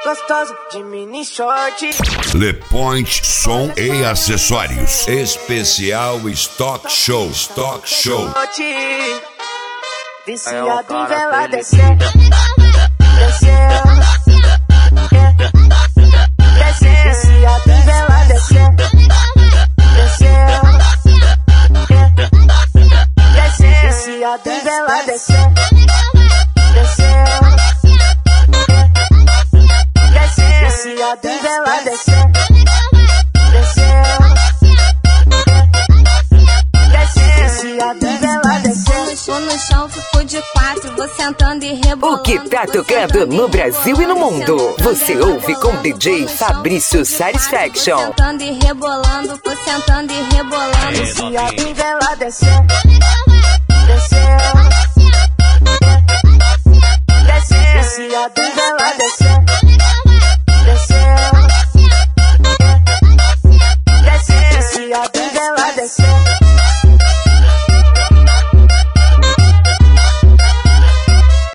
gostoso de mini short. Le Point Som e Acessórios. Especial Stock Show. Stock Show. Viciado em vela descer. Viciado em vela descer. Viciado em vela descer. Viciado em vela descer. Viciado em vela descer. Tô no chão, fico de quatro, vou sentando e rebolando. O que tá tocando no Brasil e no mundo? Você ouve com DJ Fabrício Satisfaction. Vou sentando e rebolando, vou sentando e rebolando. Viciado em vela descer. Viciado em vela descer. Viciado em vela descer.